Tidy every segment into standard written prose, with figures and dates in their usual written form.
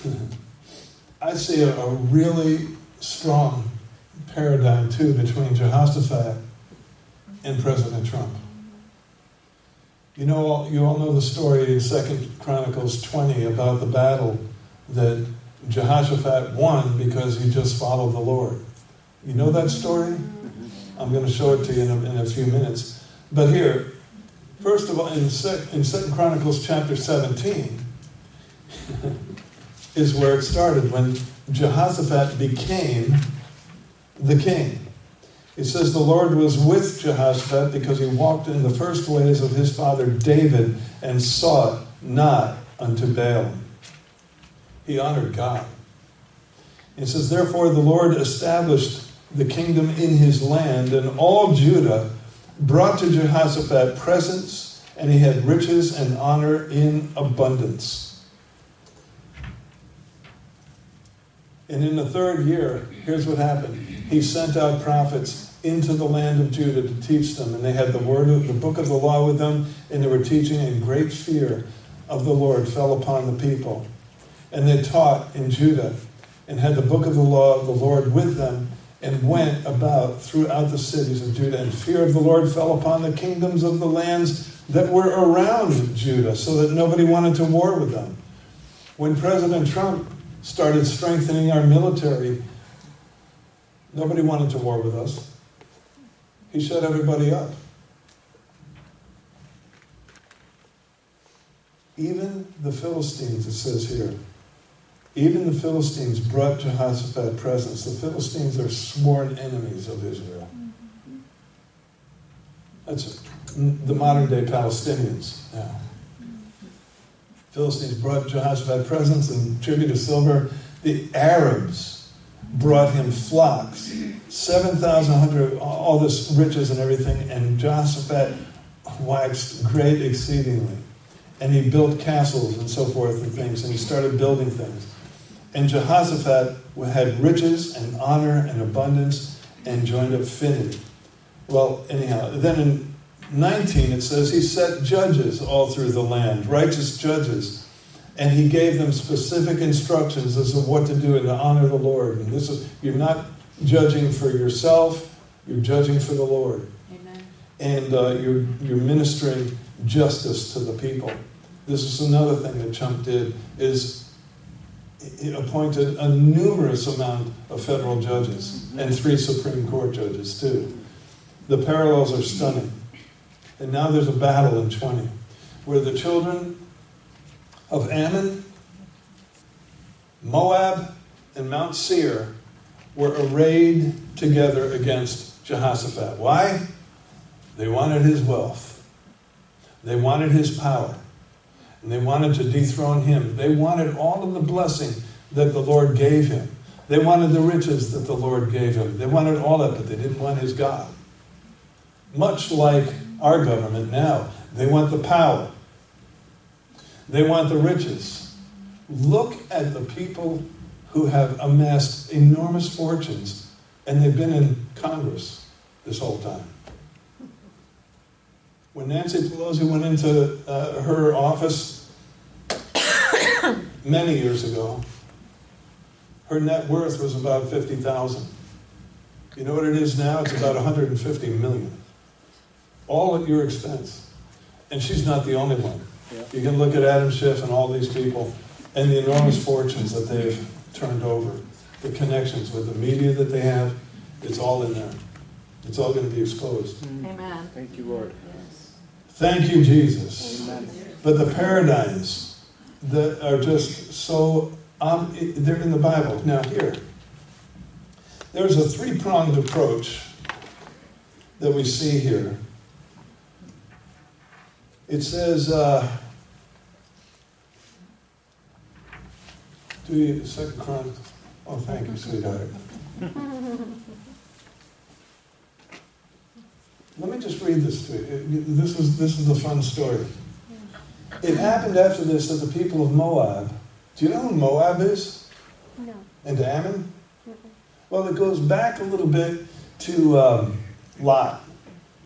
I see a really strong paradigm, too, between Jehoshaphat and President Trump. You all know the story in 2 Chronicles 20 about the battle that Jehoshaphat won because he just followed the Lord. You know that story? I'm going to show it to you in a few minutes. But here, first of all, in 2 Chronicles chapter 17 is where it started, when Jehoshaphat became the king. It says the Lord was with Jehoshaphat because he walked in the first ways of his father David and sought not unto Baal. He honored God. It says, therefore the Lord established the kingdom in his land, and all Judah brought to Jehoshaphat presents, and he had riches and honor in abundance. And in the third year, here's what happened. He sent out prophets into the land of Judah to teach them, and they had the book of the law with them, and they were teaching, and great fear of the Lord fell upon the people. And they taught in Judah, and had the book of the law of the Lord with them, and went about throughout the cities of Judah. And fear of the Lord fell upon the kingdoms of the lands that were around Judah, so that nobody wanted to war with them. When President Trump started strengthening our military, nobody wanted to war with us. He shut everybody up. Even the Philistines, it says here, even the Philistines brought Jehoshaphat presents. The Philistines are sworn enemies of Israel. That's the modern day Palestinians now. Philistines brought Jehoshaphat presents and tribute of silver. The Arabs brought him flocks, 7,100, all this riches and everything, and Jehoshaphat waxed great exceedingly. And he built castles and so forth and things, and he started building things. And Jehoshaphat had riches and honor and abundance and joined affinity. Well, anyhow, then in 19 it says he set judges all through the land, righteous judges, and he gave them specific instructions as to what to do and to honor the Lord. And this is, you're not judging for yourself, you're judging for the Lord. Amen. And you're ministering justice to the people. This is another thing that Trump did, is he appointed a numerous amount of federal judges and 3 Supreme Court judges too. The parallels are stunning. And now there's a battle in 20 where the children of Ammon, Moab, and Mount Seir were arrayed together against Jehoshaphat. Why? They wanted his wealth. They wanted his power. And they wanted to dethrone him. They wanted all of the blessing that the Lord gave him. They wanted the riches that the Lord gave him. They wanted all of it, but they didn't want his God. Much like our government now. They want the power. They want the riches. Look at the people who have amassed enormous fortunes, and they've been in Congress this whole time. When Nancy Pelosi went into her office many years ago, her net worth was about $50,000. You know what it is now? It's about $150 million. All at your expense. And she's not the only one. Yeah. You can look at Adam Schiff and all these people and the enormous fortunes that they've turned over. The connections with the media that they have, it's all in there. It's all going to be exposed. Amen. Thank you, Lord. Thank you, Jesus. Amen. But the paradigms that are just so, they're in the Bible. Now here, there's a 3-pronged approach that we see here. It says, do you, 2 Chronicles, oh thank you, sweetheart. Let me just read this to you. This is a fun story. It happened after this that the people of Moab, do you know who Moab is? No. And Ammon? Mm-mm. Well, it goes back a little bit to Lot.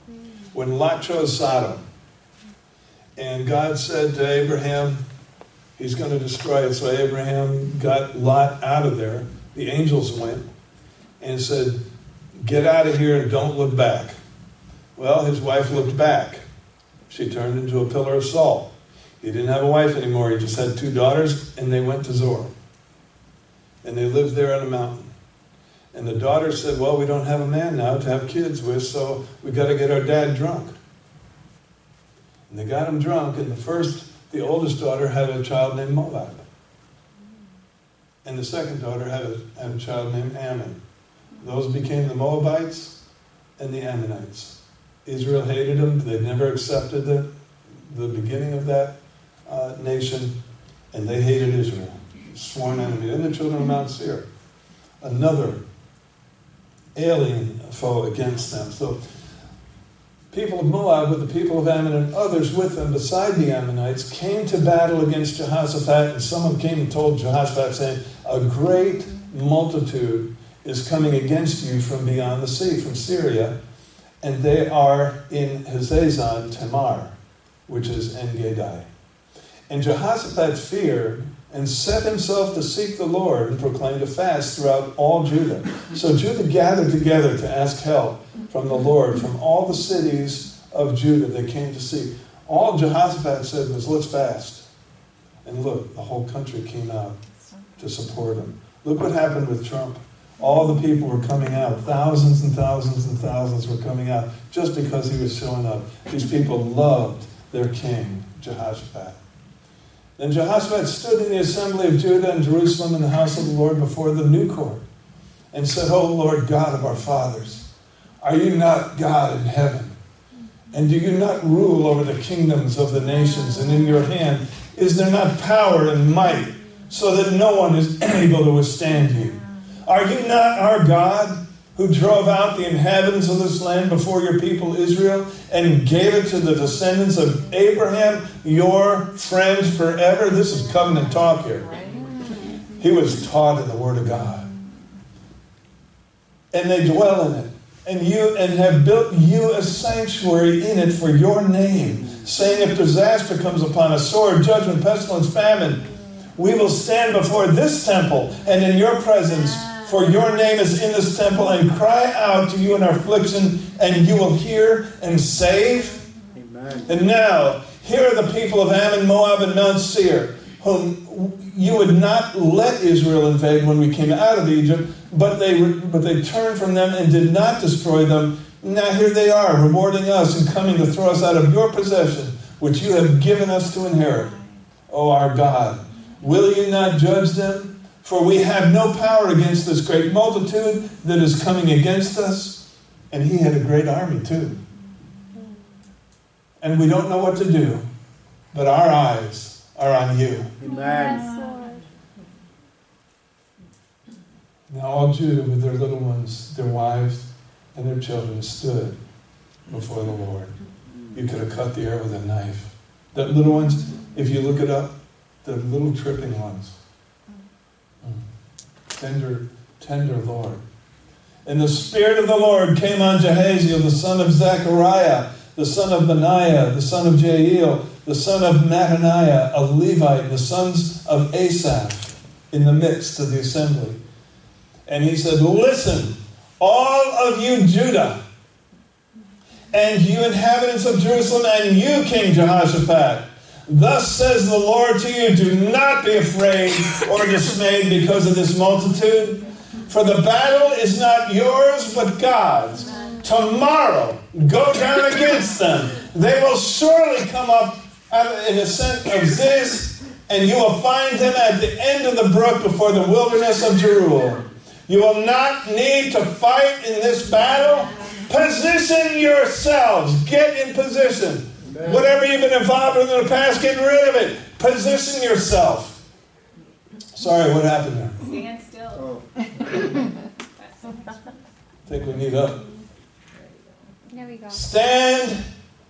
When Lot chose Sodom. And God said to Abraham, He's going to destroy it. So Abraham got Lot out of there. The angels went and said, get out of here and don't look back. Well, his wife looked back. She turned into a pillar of salt. He didn't have a wife anymore. He just had 2 daughters, and they went to Zoar. And they lived there on a mountain. And the daughter said, well, we don't have a man now to have kids with, so we got to get our dad drunk. And they got him drunk, and the oldest daughter had a child named Moab. And the second daughter had a child named Ammon. Those became the Moabites and the Ammonites. Israel hated them. They never accepted the beginning of that nation, and they hated Israel. Sworn enemy. And the children of Mount Seir. Another alien foe against them. So people of Moab with the people of Ammon and others with them beside the Ammonites came to battle against Jehoshaphat, and someone came and told Jehoshaphat, saying, a great multitude is coming against you from beyond the sea, from Syria, and they are in Hazazon Tamar, which is En-Gedi. And Jehoshaphat feared and set himself to seek the Lord and proclaimed a fast throughout all Judah. So Judah gathered together to ask help from the Lord from all the cities of Judah they came to see. All Jehoshaphat said was, let's fast. And look, the whole country came out to support him. Look what happened with Trump. All the people were coming out. Thousands and thousands and thousands were coming out just because he was showing up. These people loved their king, Jehoshaphat. Then Jehoshaphat stood in the assembly of Judah and Jerusalem in the house of the Lord before the new court and said, O Lord God of our fathers, are you not God in heaven? And do you not rule over the kingdoms of the nations? And in your hand is there not power and might so that no one is able to withstand you? Are you not our God who drove out the inhabitants of this land before your people Israel and gave it to the descendants of Abraham, your friends forever? This is covenant talk here. He was taught in the Word of God. And they dwell in it. And have built you a sanctuary in it for your name, saying, if disaster comes upon us, sword, judgment, pestilence, famine, we will stand before this temple and in your presence, for your name is in this temple, and cry out to you in our affliction, and you will hear and save. Amen. And now, here are the people of Ammon, Moab, and Mount Seir, whom you would not let Israel invade when we came out of Egypt, but they turned from them and did not destroy them. Now here they are, rewarding us and coming to throw us out of your possession, which you have given us to inherit. O our God, will you not judge them? For we have no power against this great multitude that is coming against us. And he had a great army too. And we don't know what to do, but our eyes are on you. Amen. Now all Judah with their little ones, their wives, and their children stood before the Lord. You could have cut the air with a knife. The little ones, if you look it up, the little tripping ones. Tender Lord. And the Spirit of the Lord came on Jahaziel, the son of Zechariah, the son of Benaiah, the son of Jael, the son of Mattaniah, a Levite, the sons of Asaph, in the midst of the assembly. And he said, listen, all of you Judah, and you inhabitants of Jerusalem, and you, King Jehoshaphat, thus says the Lord to you, do not be afraid or dismayed because of this multitude, for the battle is not yours but God's. Tomorrow, go down against them. They will surely come up in the ascent of Ziz, and you will find them at the end of the brook before the wilderness of Jeruel. You will not need to fight in this battle. Position yourselves. Get in position. Amen. Whatever you've been involved in the past, get rid of it. Position yourself. Sorry, what happened there? Stand still. I think we need up. There we go. Stand.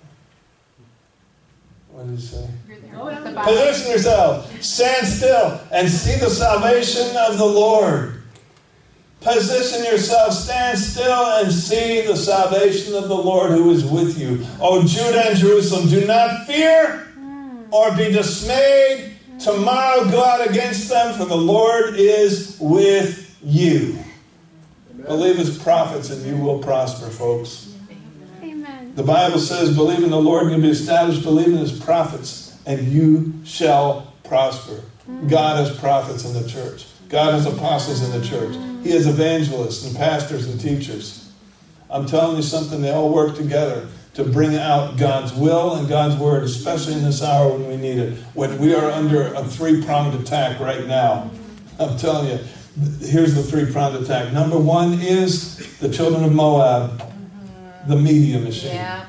What did it say? Position yourself. Stand still and see the salvation of the Lord. Position yourself, stand still, and see the salvation of the Lord who is with you. O Judah and Jerusalem, do not fear or be dismayed Tomorrow go out against them, for the Lord is with you. Believe his prophets and you will prosper, folks. Amen. The Bible says, believe in the Lord and you'll be established. Believe in his prophets and you shall prosper. God has prophets in the church. God has apostles in the church. He has evangelists and pastors and teachers. I'm telling you something, they all work together to bring out God's will and God's word, especially in this hour when we need it. When we are under a three-pronged attack right now. I'm telling you, here's the three-pronged attack. Number one is the children of Moab, the media machine. Yeah.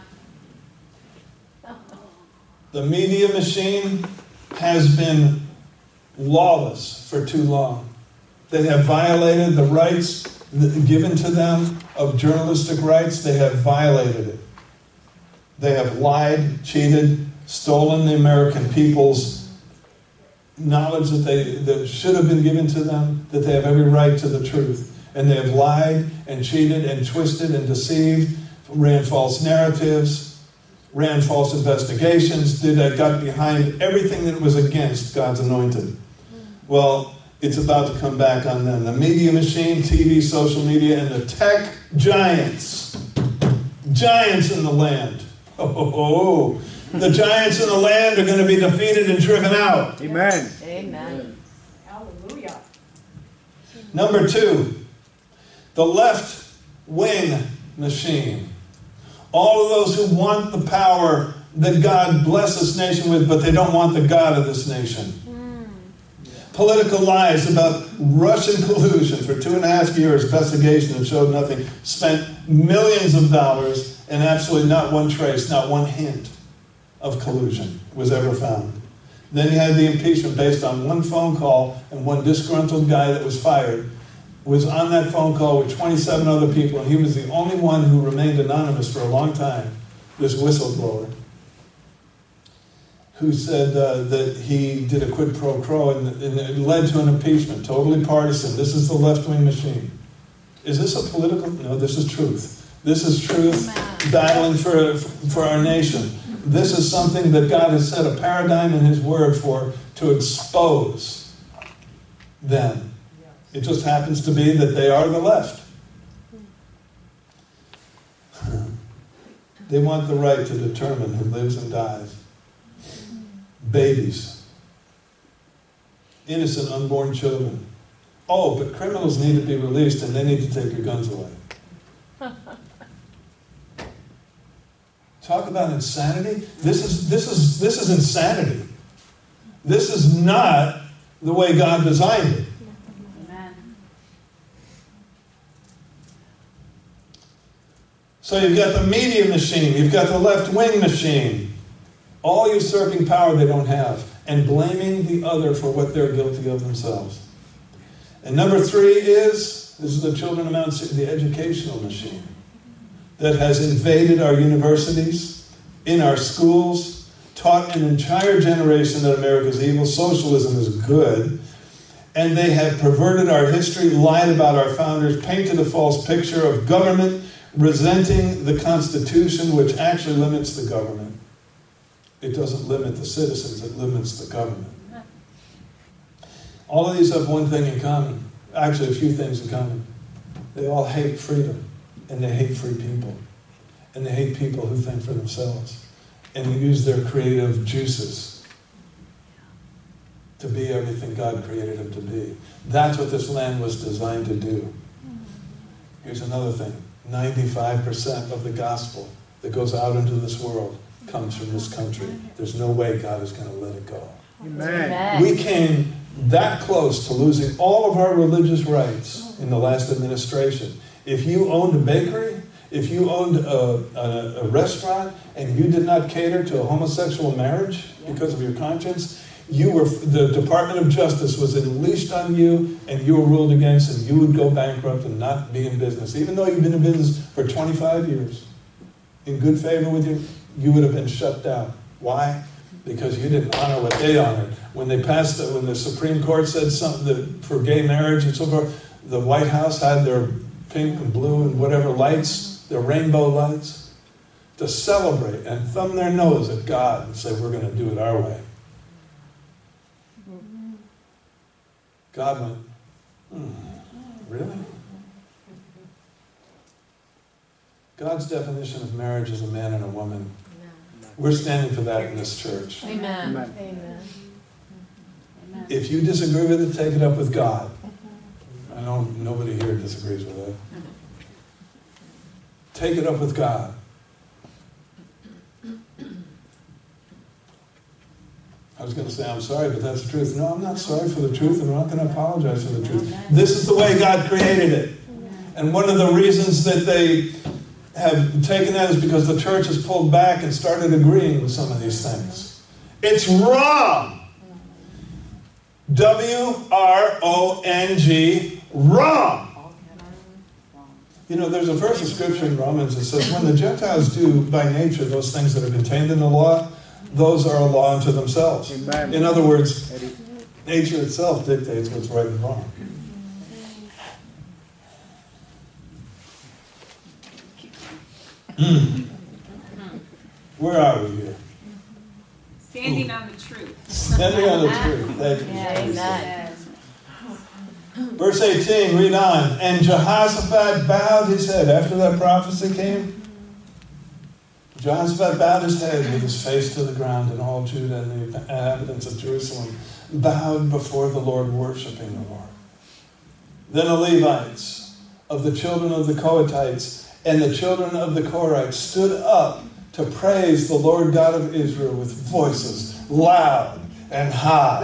The media machine has been lawless for too long. They have violated the rights given to them of journalistic rights. They have violated it. They have lied, cheated, stolen the American people's knowledge that should have been given to them, that they have every right to the truth. And they have lied and cheated and twisted and deceived, ran false narratives, ran false investigations, got behind everything that was against God's anointed. Well, it's about to come back on them. The media machine, TV, social media, and the tech giants. Giants in the land. Oh, the giants in the land are going to be defeated and driven out. Amen. Amen. Hallelujah. Number two, the left wing machine. All of those who want the power that God bless this nation with, but they don't want the God of this nation. Political lies about Russian collusion for 2.5 years, investigation that showed nothing, spent millions of dollars, and absolutely not one trace, not one hint of collusion was ever found. Then you had the impeachment based on one phone call, and one disgruntled guy that was fired was on that phone call with 27 other people, and he was the only one who remained anonymous for a long time, this whistleblower, who said that he did a quid pro quo, and it led to an impeachment, totally partisan. This is the left-wing machine. Is this a political? No, this is truth. This is truth battling for our nation. This is something that God has set a paradigm in his word for, to expose them. It just happens to be that they are the left. They want the right to determine who lives and dies. Babies. Innocent unborn children. Oh, but criminals need to be released and they need to take your guns away. Talk about insanity. This is insanity. This is not the way God designed it. Amen. So you've got the media machine, you've got the left-wing machine, all usurping power they don't have, and blaming the other for what they're guilty of themselves. And number three is, this is the children of Mount Sinai, the educational machine that has invaded our universities, in our schools, taught an entire generation that America is evil, socialism is good, and they have perverted our history, lied about our founders, painted a false picture of government, resenting the Constitution, which actually limits the government. It doesn't limit the citizens, it limits the government. All of these have one thing in common, actually a few things in common. They all hate freedom, and they hate free people, and they hate people who think for themselves, and they use their creative juices to be everything God created them to be. That's what this land was designed to do. Here's another thing. 95% of the gospel that goes out into this world comes from this country. There's no way God is going to let it go. Amen. We came that close to losing all of our religious rights in the last administration. If you owned a bakery, if you owned a restaurant, and you did not cater to a homosexual marriage because of your conscience, the Department of Justice was unleashed on you, and you were ruled against, and you would go bankrupt and not be in business. Even though you've been in business for 25 years, in good favor with you, you would have been shut down. Why? Because you didn't honor what they honored. When the Supreme Court said something for gay marriage and so forth, the White House had their pink and blue and whatever lights, their rainbow lights, to celebrate and thumb their nose at God and say, we're going to do it our way. God went, really? God's definition of marriage is a man and a woman. We're standing for that in this church. Amen. Amen. If you disagree with it, take it up with God. I know nobody here disagrees with that. Take it up with God. I was going to say, I'm sorry, but that's the truth. No, I'm not sorry for the truth, and I'm not going to apologize for the truth. This is the way God created it. And one of the reasons that they have taken that is because the church has pulled back and started agreeing with some of these things. It's wrong. W-R-O-N-G, wrong. You know, there's a verse of Scripture in Romans that says, when the Gentiles do by nature those things that are contained in the law, those are a law unto themselves. Amen. In other words, nature itself dictates what's right and wrong. Where are we here? Standing on the truth. Standing on the truth. Thank you. Amen. Verse 18, read on. And Jehoshaphat bowed his head. After that prophecy came, Jehoshaphat bowed his head with his face to the ground, and all Judah and the inhabitants of Jerusalem bowed before the Lord, worshiping the Lord. Then the Levites of the children of the Kohathites and the children of the Korhites stood up to praise the Lord God of Israel with voices loud and high.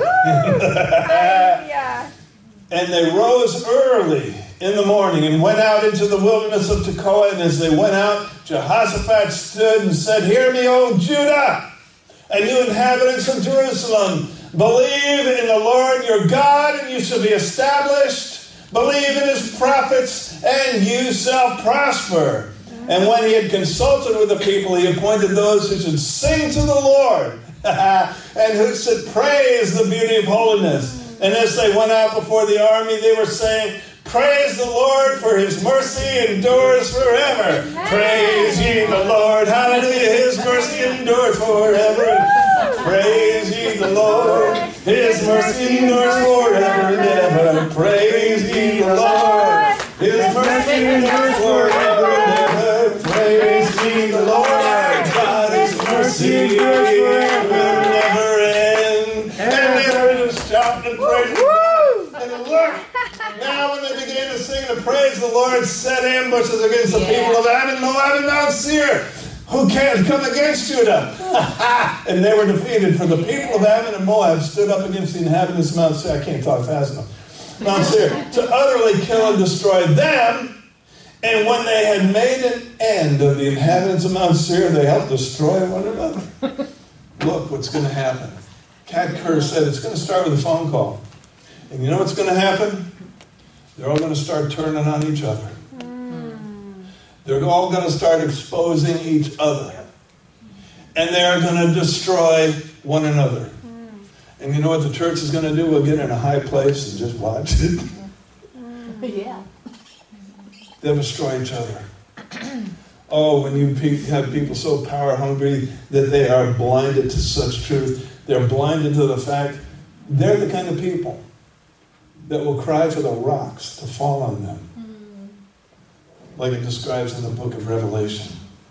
And they rose early in the morning and went out into the wilderness of Tekoa. And as they went out, Jehoshaphat stood and said, "Hear me, O Judah, and you inhabitants of Jerusalem. Believe in the Lord your God, and you shall be established. Believe in his prophets, and you shall prosper." And when he had consulted with the people, he appointed those who should sing to the Lord and who should praise the beauty of holiness. And as they went out before the army, they were saying, "Praise the Lord, for his mercy endures forever. Praise ye the Lord. Hallelujah. His mercy endures forever. Praise ye the Lord. His mercy endures forever and ever. Praise ye the Lord. His mercy endures forever and ever. Praise ye the Lord. God, his mercy endures forever and ever. And never just shout and praise God. And look, now when they began to sing and to praise, the Lord set ambushes against the people of Ammon, Moab, and Mount Seir, who can't come against Judah. And they were defeated, for the people of Ammon and Moab stood up against the inhabitants of Mount Seir. I can't talk fast enough. Mount Seir, to utterly kill and destroy them. And when they had made an end of the inhabitants of Mount Seir, they helped destroy one another. Look what's going to happen. Kat Kerr said it's going to start with a phone call. And you know what's going to happen? They're all going to start turning on each other. They're all going to start exposing each other. And they're going to destroy one another. And you know what the church is going to do? We'll get in a high place and just watch it. Yeah. They'll destroy each other. Oh, when you have people so power hungry that they are blinded to such truth, they're blinded to the fact they're the kind of people that will cry for the rocks to fall on them. Like it describes in the book of Revelation.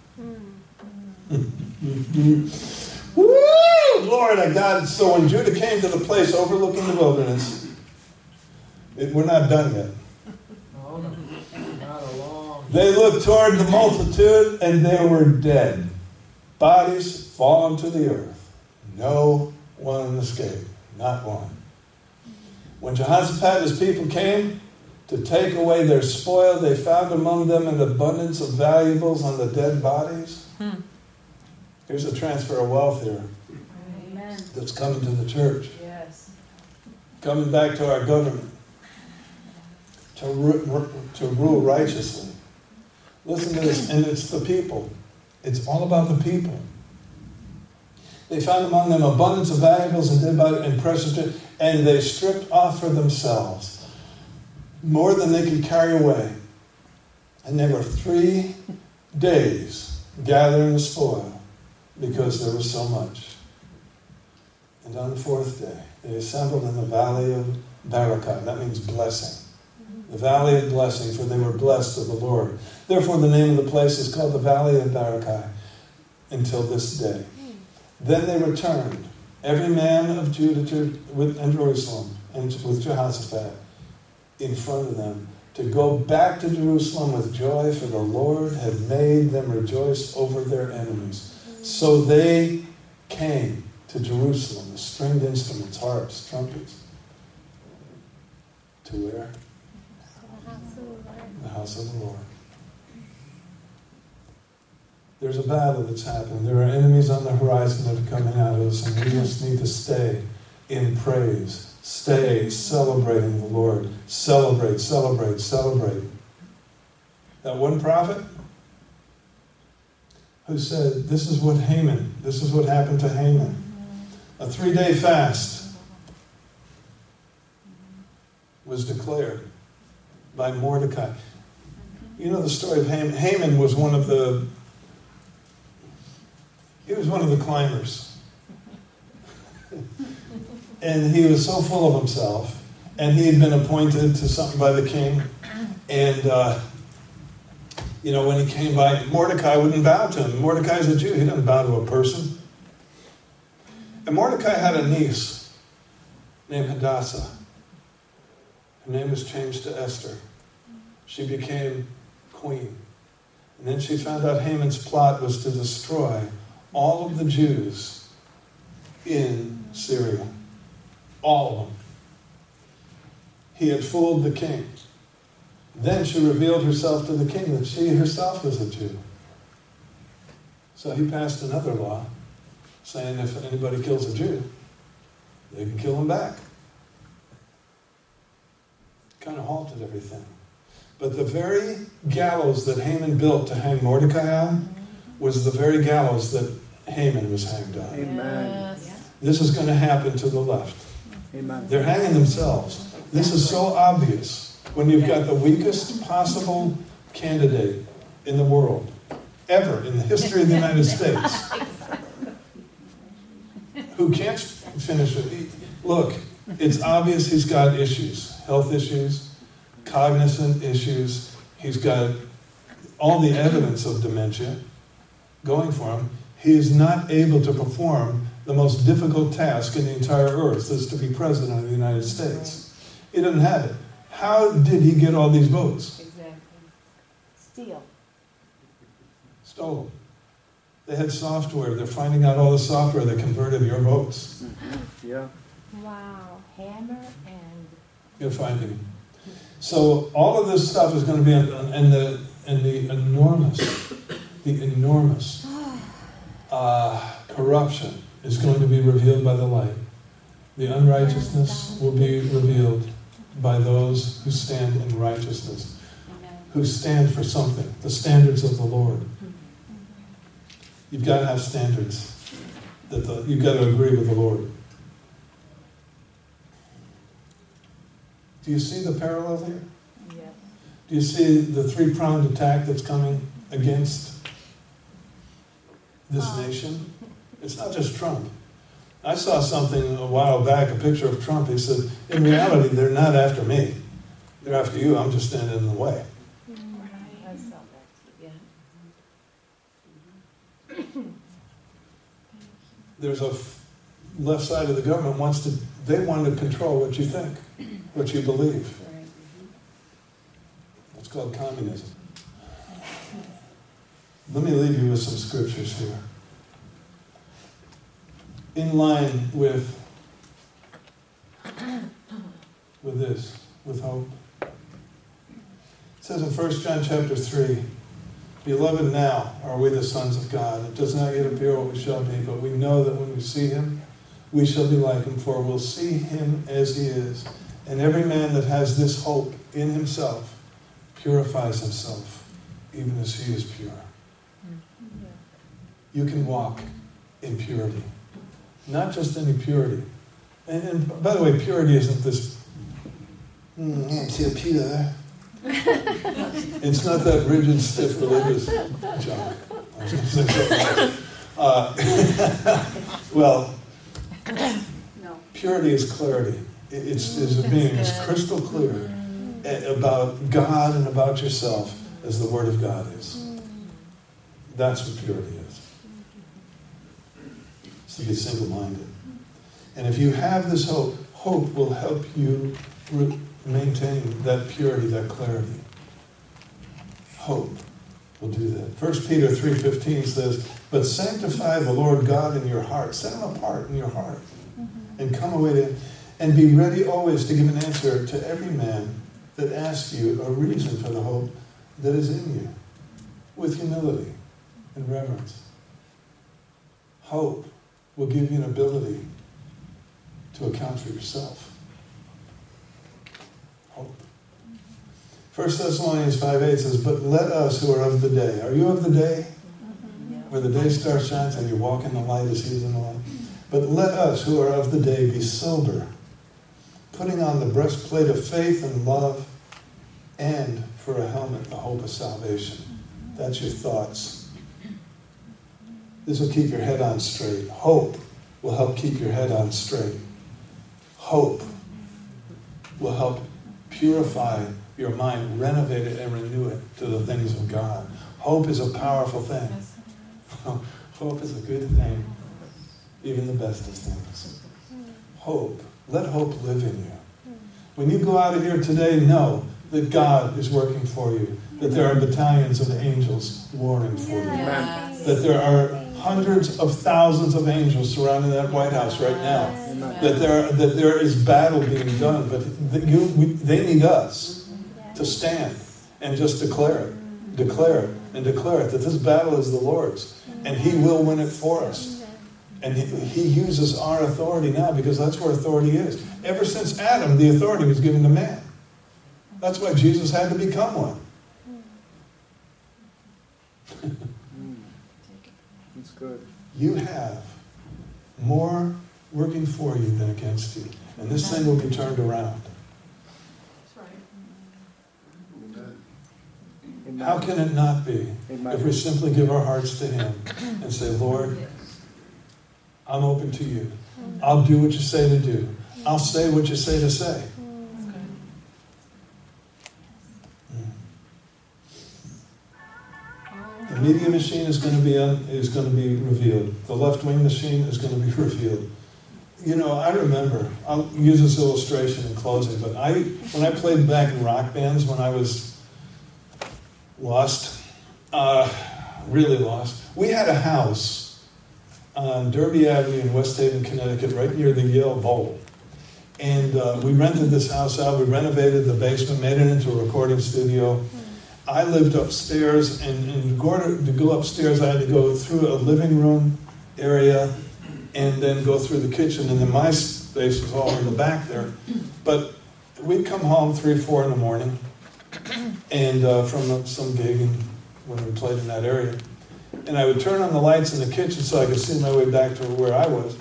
Woo! Lord our God. So when Judah came to the place overlooking the wilderness, we're not done yet. They looked toward the multitude, and they were dead. Bodies fallen to the earth. No one escaped. Not one. When Jehoshaphat and his people came to take away their spoil, they found among them an abundance of valuables on the dead bodies. Here's a transfer of wealth here. Amen. That's coming to the church. Yes. Coming back to our government. To rule righteously. Listen to this, and it's the people. It's all about the people. They found among them abundance of valuables and dead bodies and precious, and they stripped off for themselves more than they could carry away. And they were 3 days gathering the spoil because there was so much. And on the 4th day, they assembled in the valley of Barakah. That means blessing. The valley of blessing, for they were blessed of the Lord. Therefore, the name of the place is called the Valley of Barakah until this day. Then they returned, every man of Judah and Jerusalem, and with Jehoshaphat in front of them, to go back to Jerusalem with joy, for the Lord had made them rejoice over their enemies. So they came to Jerusalem, the stringed instruments, harps, trumpets. To where? The house of the Lord. There's a battle that's happening. There are enemies on the horizon that are coming at us, and we just need to stay in praise. Stay celebrating the Lord. Celebrate, celebrate, celebrate. That one prophet who said, this is what happened to Haman. A 3-day fast was declared by Mordecai. You know the story of Haman. Haman was one of the climbers. And he was so full of himself, and he had been appointed to something by the king. And, when he came by, Mordecai wouldn't bow to him. Mordecai's a Jew. He doesn't bow to a person. And Mordecai had a niece named Hadassah. Her name was changed to Esther. She became queen. And then she found out Haman's plot was to destroy all of the Jews in Syria. All of them. He had fooled the king. Then she revealed herself to the king that she herself was a Jew. So he passed another law saying if anybody kills a Jew, they can kill him back. Kind of halted everything. But the very gallows that Haman built to hang Mordecai on was the very gallows that Haman was hanged on. Amen. This is going to happen to the left. Amen. They're hanging themselves. This is so obvious when you've got the weakest possible candidate in the world, ever in the history of the United States, who can't finish it. Look, it's obvious he's got issues, health issues, cognizant issues. He's got all the evidence of dementia going for him. He is not able to perform the most difficult task in the entire earth, is to be president of the United States. He doesn't have it. How did he get all these votes? Exactly. Steal. Stole them. They had software. They're finding out all the software that converted your votes. Yeah. Wow. Hammer and... You're finding them. So all of this stuff is going to be, and the enormous corruption is going to be revealed by the light. The unrighteousness will be revealed by those who stand in righteousness, who stand for something, the standards of the Lord. You've got to have standards. You've got to agree with the Lord. Do you see the parallel here? Yes. Do you see the three-pronged attack that's coming against this nation? It's not just Trump. I saw something a while back, a picture of Trump. He said, in reality, they're not after me. They're after you. I'm just standing in the way. I saw that. Yeah. There's a left side of the government they want to control what you think, what you believe. Right. It's called communism. Let me leave you with some scriptures here. In line with this, with hope. It says in 1 John chapter 3, Beloved, now are we the sons of God. It does not yet appear what we shall be, but we know that when we see him, we shall be like him, for we'll see him as he is. And every man that has this hope in himself purifies himself, even as he is pure. You can walk in purity. Not just any purity. And by the way, purity isn't this, I'm so pure. It's not that rigid, stiff, religious junk. I was going to say something. Well, No. purity is clarity. It's being as crystal clear about God and about yourself as the Word of God is. That's what purity is. It's to be single-minded. And if you have this hope, hope will help you maintain that purity, that clarity. Hope will do that. 1 Peter 3:15 says, "But sanctify the Lord God in your heart." Set him apart in your heart. And come away to him. And be ready always to give an answer to every man that asks you a reason for the hope that is in you, with humility and reverence. Hope will give you an ability to account for yourself. Hope. 1 Thessalonians 5:8 says, "But let us who are of the day." Are you of the day? Where the day star shines and you walk in the light as he is in the light. "But let us who are of the day be sober, putting on the breastplate of faith and love, and for a helmet, the hope of salvation." That's your thoughts. This will keep your head on straight. Hope will help keep your head on straight. Hope will help purify your mind, renovate it, and renew it to the things of God. Hope is a powerful thing. Hope is a good thing, even the best of things. Hope. Let hope live in you. When you go out of here today, know that God is working for you, that there are battalions of angels warring for you, that there are hundreds of thousands of angels surrounding that White House right now, that there is battle being done, but they need us to stand and just declare it, that this battle is the Lord's, and He will win it for us. And He uses our authority now because that's where authority is. Ever since Adam, the authority was given to man. That's why Jesus had to become one. That's good. You have more working for you than against you. And this thing will be turned around. How can it not be if we simply give our hearts to Him and say, "Lord, I'm open to you. I'll do what you say to do. I'll say what you say to say." The media machine is going to be revealed. The left-wing machine is going to be revealed. You know, I remember, I'll use this illustration in closing, but when I played back in rock bands when I was lost, really lost, we had a house on Derby Avenue in West Haven, Connecticut, right near the Yale Bowl. And we rented this house out. We renovated the basement, made it into a recording studio. I lived upstairs, and in order to go upstairs, I had to go through a living room area and then go through the kitchen, and then my space was all in the back there. But we'd come home 3, 4 in the morning and from some gig when we played in that area. And I would turn on the lights in the kitchen so I could see my way back to where I was.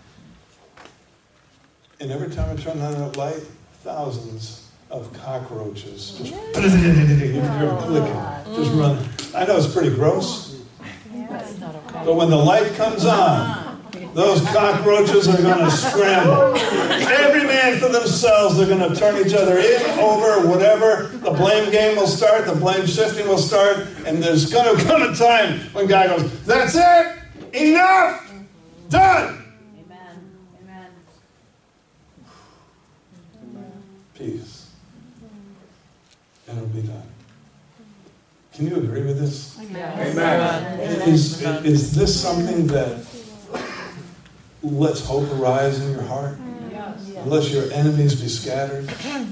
And every time I turned on that light, thousands of cockroaches just just running. I know it's pretty gross, but when the light comes on, those cockroaches are going to scramble. Every man for themselves, they're going to turn each other in, over, whatever. The blame game will start, the blame shifting will start, and there's going to come a time when God goes, "That's it! Enough! Done!" Amen. Peace. And it'll be done. Can you agree with this? Amen. Is this something that lets hope arise in your heart? Yes. Let your enemies be scattered?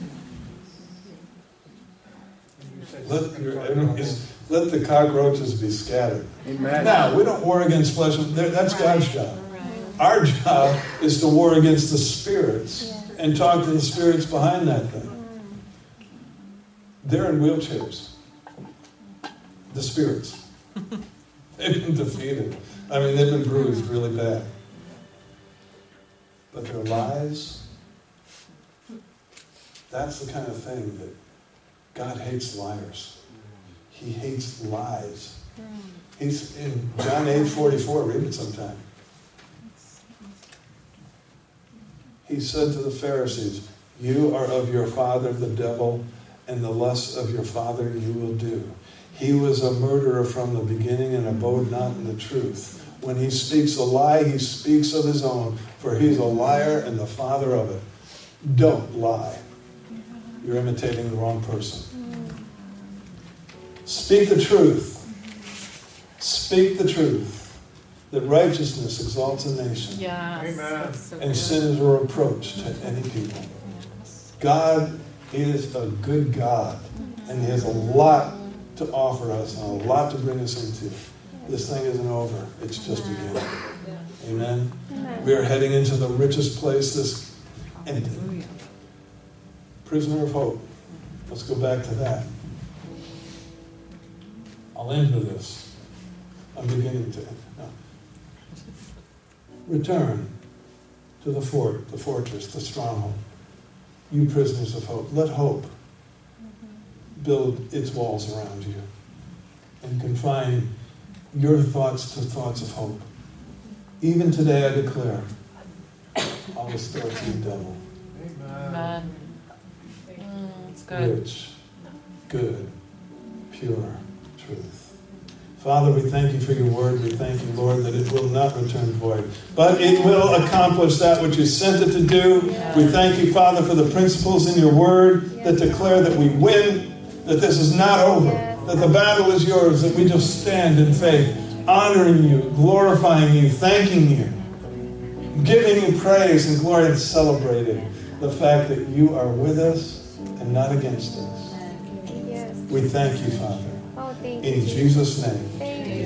Let your enemies, let the cockroaches be scattered. Amen. Now, we don't war against flesh. That's God's job. Our job is to war against the spirits and talk to the spirits behind that thing. They're in wheelchairs. The spirits. They've been defeated. I mean, they've been bruised really bad. But their lies, that's the kind of thing that God hates liars. He hates lies. He's in John 8:44, read it sometime. He said to the Pharisees, You are of your father, the devil, and the lusts of your father you will do. He was a murderer from the beginning and abode not in the truth. When he speaks a lie, he speaks of his own, for he's a liar and the father of it. Don't lie. You're imitating the wrong person. Speak the truth. Speak the truth. That righteousness exalts a nation. Yes. Amen. That's so And good. sin is a reproach to any people. God is a good God. And he has a lot to offer us and a lot to bring us into. This thing isn't over. It's just beginning. Amen? Amen. We are heading into the richest place and prisoner of hope. Let's go back to that. I'll end with this. I'm beginning to. No. Return to the fort, the fortress, the stronghold. You prisoners of hope. Let hope build its walls around you and confine your thoughts to thoughts of hope. Even today I declare, I'll restore to you double. Amen. It's good. Rich, good, pure truth. Father, we thank you for your word. We thank you, Lord, that it will not return void, but it will accomplish that which you sent it to do. Yes. We thank you, Father, for the principles in your word that declare that we win, that this is not over, Yes. that the battle is yours, that we just stand in faith, honoring you, glorifying you, thanking you, giving you praise and glory, and celebrating the fact that you are with us and not against us. Yes. We thank you, Father. Oh, thank you. In Jesus' name. Thank